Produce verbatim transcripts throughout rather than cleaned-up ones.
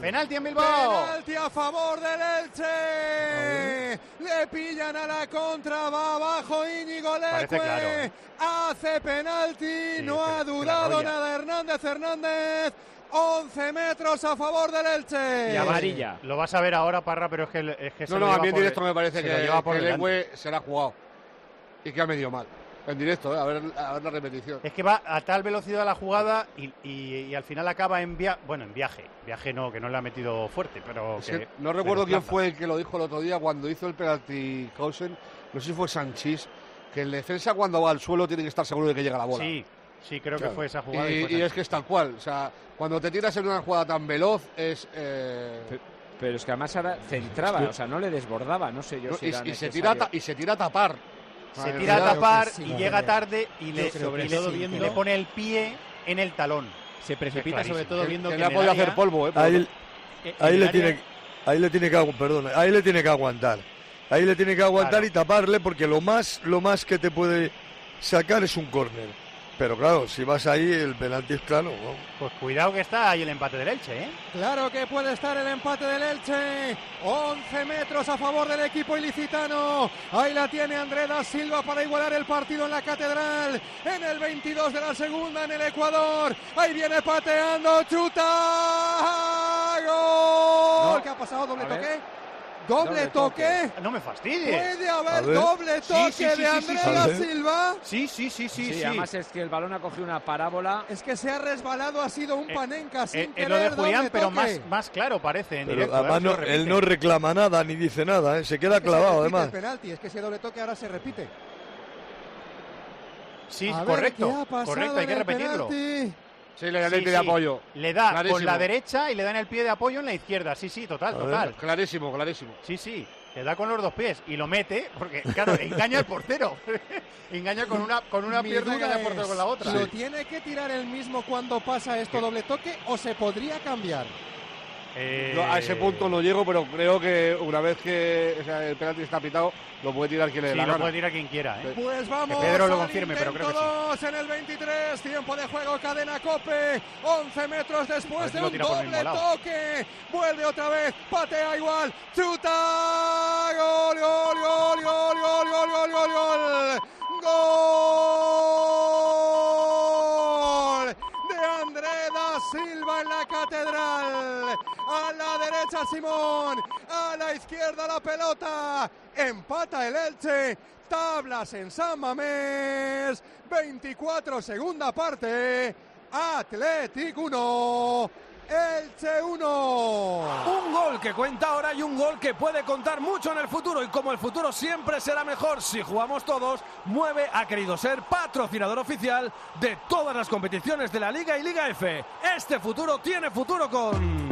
Penalti en Bilbao. Penalti a favor del Elche. Le pillan a la contra, va abajo Íñigo Leque. Claro, ¿eh? Hace penalti, sí, no ha dudado nada Hernández Hernández. once metros a favor del Elche. Y amarilla. Lo vas a ver ahora, Parra, pero es que, es que No, no, a mí en directo por, me parece que, que el Leque delante. se la ha jugado y que ha medio mal. En directo, ¿eh? a, ver, a ver la repetición. Es que va a tal velocidad la jugada y, y, y al final acaba en viaje. Bueno, en viaje. Viaje no, que no le ha metido fuerte, pero. Es que, que no recuerdo quién plaza. fue el que lo dijo el otro día cuando hizo el penalti Cousen. No sé si fue Sanchís. Que el defensa cuando va al suelo tiene que estar seguro de que llega la bola. Sí, sí, creo claro. que fue esa jugada. Y, Y, fue y es que es tal cual. O sea, cuando te tiras en una jugada tan veloz es. Eh... Pero, pero es que además ahora centraba, o sea, no le desbordaba, no sé yo no, si y, era y, se tira ta, y se tira a tapar. Se Ah, tira a tapar sí, y no, llega no. tarde y le, sobre y le, todo y viendo- le pone el pie en el talón. Se precipita Clarísimo. sobre todo Que, viendo que que, le ha en el podido área- hacer polvo, ¿eh? Ahí, en ahí el le área- tiene, ahí le tiene que agu- perdón, ahí le tiene que aguantar. Ahí le tiene que aguantar Claro. y taparle porque lo más, lo más que te puede sacar es un córner. Pero claro, si vas ahí el penalti es claro. ¿no? Pues cuidado que está ahí el empate del Elche, ¿eh? Claro que puede estar el empate del Elche. once metros a favor del equipo ilicitano. Ahí la tiene André da Silva para igualar el partido en la Catedral. En el veintidós de la segunda en el Ecuador. Ahí viene pateando. Chuta. ¡Gol! No. ¿Qué ha pasado? ¿Doble A ver. toque? ¿Doble, Doble toque? toque. No me fastidies. ¿Puede A haber ver. doble toque Sí, sí, sí, de sí, André sí, sí. da A ver. Silva? Sí, sí, sí, sí, Sí, sí. además es que el balón ha cogido una parábola. Es que se ha resbalado, ha sido un Eh, panenca sin Eh, querer. es lo de Julián, doble pero toque. más, más claro parece en Pero directo. además ¿eh? no- Lo repite. él no reclama nada ni dice nada, ¿eh? Se queda Es que se clavado repite además. el penalti, es que ese doble toque ahora se repite. Sí, A ver, correcto. ¿qué ha pasado Correcto, hay en que el repetirlo. penalti? Sí, le da Sí, el pie de sí. apoyo. Le da Clarísimo. con la derecha y le da en el pie de apoyo en la izquierda. Sí, sí, total, A ver. total. Clarísimo, clarísimo. Sí, sí. Le da con los dos pies y lo mete, porque claro, engaña al portero. engaña con una, con una Mi pierna y duda engaña al portero es, con la otra. ¿lo tiene que tirar el mismo cuando pasa esto doble toque o se podría cambiar? Eh, No, a ese punto no llego, pero creo que una vez que o sea, el penalti está pitado, lo puede tirar quien le Sí, dé la lo gana. puede tirar quien quiera, ¿eh? Pues vamos Que Pedro lo al confirme, pero creo que sí. intento dos en el veintitrés, tiempo de juego, cadena Cope, once metros A después ver si de lo un tira por el doble mismo lado. toque, vuelve otra vez, patea igual, chuta, gol, gol, gol, gol, gol, gol, gol, gol, gol, gol de André da Silva en la Catedral, a la derecha Simón, a la izquierda la pelota, empata el Elche, tablas en San Mamés, veinticuatro segunda parte, Athletic uno, Elche uno. Un gol que cuenta ahora y un gol que puede contar mucho en el futuro. Y como el futuro siempre será mejor si jugamos todos, Mueve ha querido ser patrocinador oficial de todas las competiciones de la Liga y Liga F. Este futuro tiene futuro con...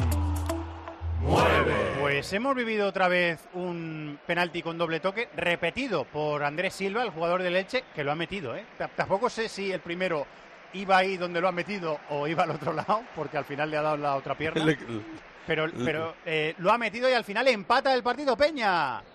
Pues hemos vivido otra vez un penalti con doble toque repetido por Andrés Silva, el jugador del Elche, que lo ha metido, ¿eh? T- Tampoco sé si el primero iba ahí donde lo ha metido o iba al otro lado, porque al final le ha dado la otra pierna. Le- Pero, pero eh, lo ha metido y al final empata el partido Peña.